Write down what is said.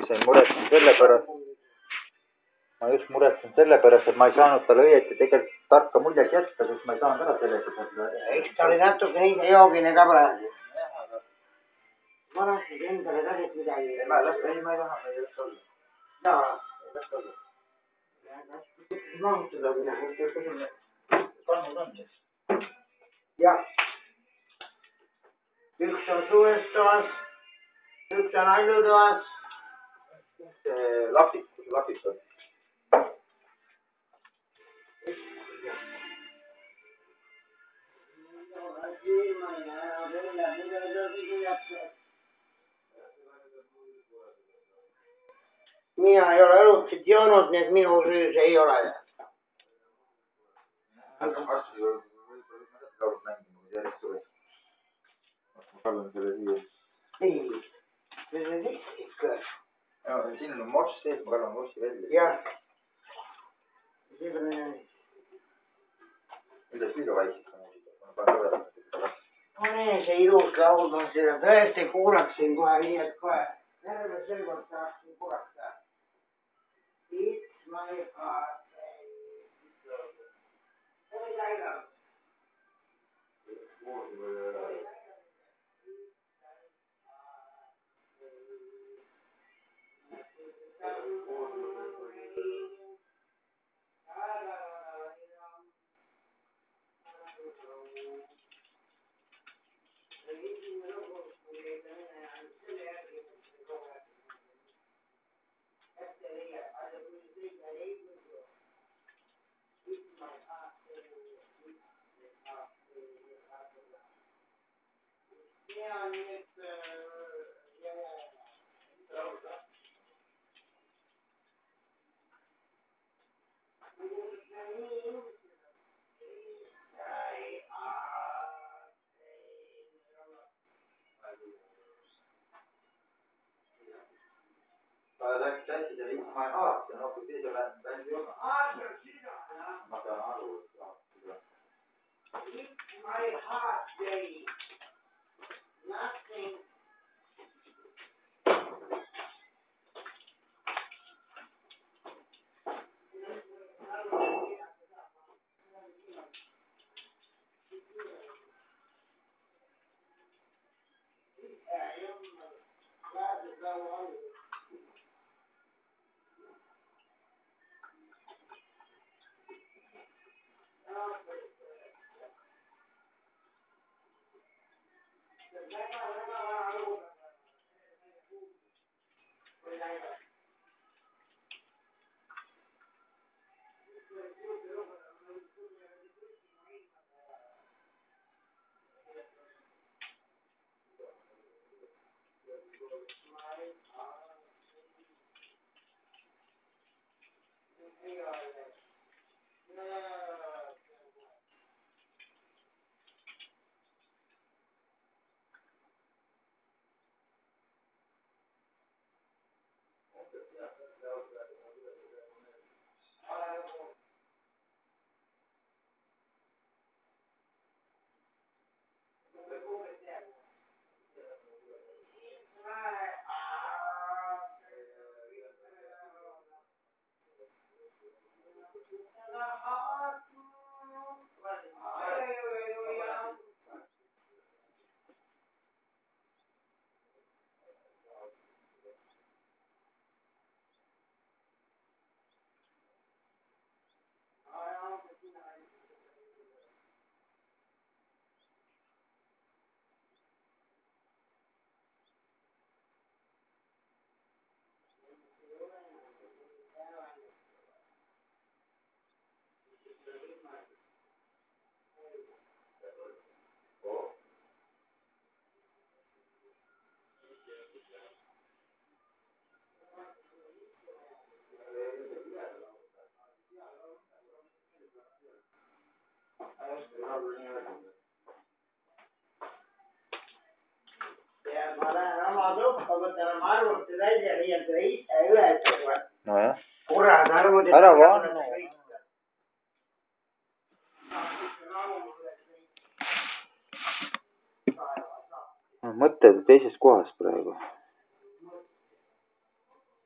Ma just muretsen selle pärast, et ma ei saanud talle õieti tegelikult tarka muljet jätta, sest ma ei saanud ära seletada. Eks ta oli natuke liiga joogine ka praegu. Ma lasin endale ka siit midagi. Ei, ma ei taha, ma ei las olla. Jaa. Ei las olla. Mahutada mina. Kannud on siis. Jah. Üks on suures toas, üks on allutoas. Kus see lapid on? Mina ei ole õlutsit joonud, nii et minu süüs ei ole. Arsti võib-olla laulud mängima, kui järjest tuli. Ma kallun selle siia. Ei, see on ikka. Siin on morss sees, ma kallun morssi välja. Jah. Milles liiga vaikselt on muusika? Pane see ilus laul, ma seda tõesti kuulaksin kohe, nii et kohe. Järve sel kord tahaksin kuulata. It's my heart. Tähtis oli It's my heart, ja kui teise bändi ei ole. Ma saan aru, et It's my heart day. Nothing. Ja ma lähen oma tuppa, võtan oma arvuti välja, nii et ise ühendada. Nojah. Kurat, arvuti. Ära vannu. Mõtted teises kohas praegu.